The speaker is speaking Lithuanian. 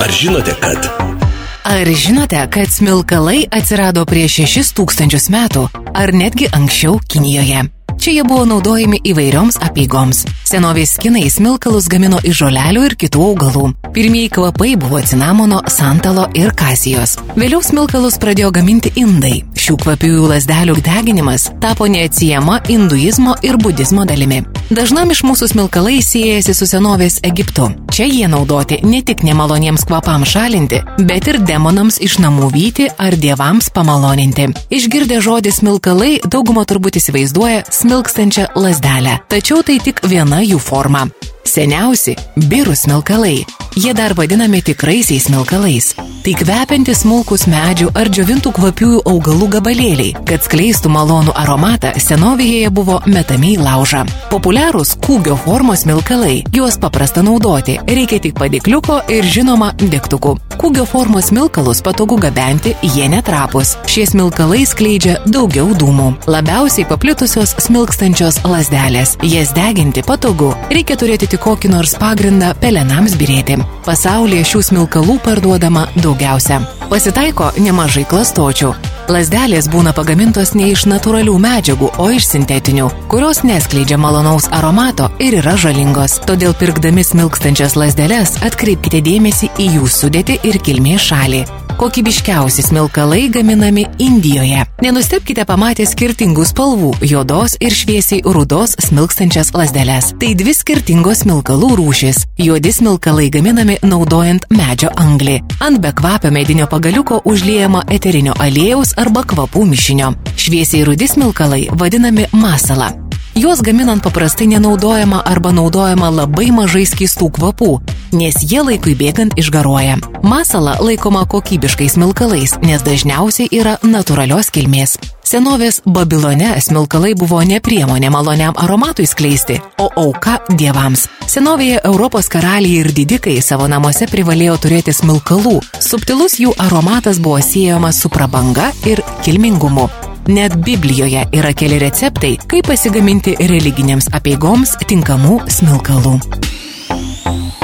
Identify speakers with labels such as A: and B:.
A: Ar žinote, kad...
B: Ar žinote, kad smilkalai atsirado prieš 6000 metų, ar netgi anksčiau Kinijoje? Čia jie buvo naudojami įvairioms apeigoms. Senovės kinai smilkalus gamino iš žolelių ir kitų augalų. Pirmieji kvapai buvo cinamono, santalo ir kasijos. Vėliau smilkalus pradėjo gaminti indai. Šių kvapiųjų lazdelių deginimas tapo neatsiejama hinduizmo ir budizmo dalimi. Dažnam iš mūsų smilkalai siejasi su senovės Egiptu. Čia jie naudoti ne tik nemaloniems kvapams šalinti, bet ir demonams iš namų vyti ar dievams pamaloninti. Išgirdę žodį smilkalai, dauguma turbūt įsivaizduoja smilkstančią lazdelę. Tačiau tai tik viena jų forma. Seniausi – birų smilkalai. Jie dar vadinami tikraisiais smilkalais. Tai kvepiantis smulkus medžių ar džiovintų kvapiųjų augalų gabalėliai. Kad skleistų malonų aromatą, senovėje buvo metami į laužą. Populiarūs kūgio formos smilkalai. Juos paprasta naudoti. Reikia tik padėkliuko ir žinoma degtukų. Kūgio formos smilkalus patogu gabenti, jie netrapus. Šie smilkalai skleidžia daugiau dūmų. Labiausiai paplitusios smilkstančios lazdelės. Jas deginti patogu. Reikia turėti tik kokį nors pagrindą pelenams birėti. Pasaulyje šių smilkalų parduodama daugiausia. Pasitaiko nemažai klastočių. Lazdelės būna pagamintos ne iš natūralių medžiagų, o iš sintetinių, kurios neskleidžia malonaus aromato ir yra žalingos. Todėl pirkdami smilkstančias lazdeles atkreipkite dėmesį į jų sudėtį ir kilmės šalį. Kokybiškiausi smilkalai gaminami Indijoje. Nenustebkite pamatę skirtingų spalvų – juodos ir šviesiai rudos smilkstančias lazdeles. Tai dvi skirtingos smilkalų rūšis. Juodi smilkalai gaminami naudojant medžio anglį. Ant bekvapio medinio pagaliuko užliejama eterinio aliejaus arba kvapų mišinio. Šviesiai rudi smilkalai vadinami masala. Juos gaminant paprastai nenaudojama arba naudojama labai mažai skystų kvapų, nes jie laikui bėgant išgaruoja. Masala laikoma kokybiškais smilkalais, nes dažniausiai yra natūralios kilmės. Senovės Babilone smilkalai buvo ne priemonė maloniam aromatui skleisti, o auka dievams. Senovėje Europos karaliai ir didikai savo namuose privalėjo turėti smilkalų. Subtilus jų aromatas buvo siejamas su prabanga ir kilmingumu. Net Biblijoje yra keli receptai, kaip pasigaminti religinėms apeigoms tinkamų smilkalų.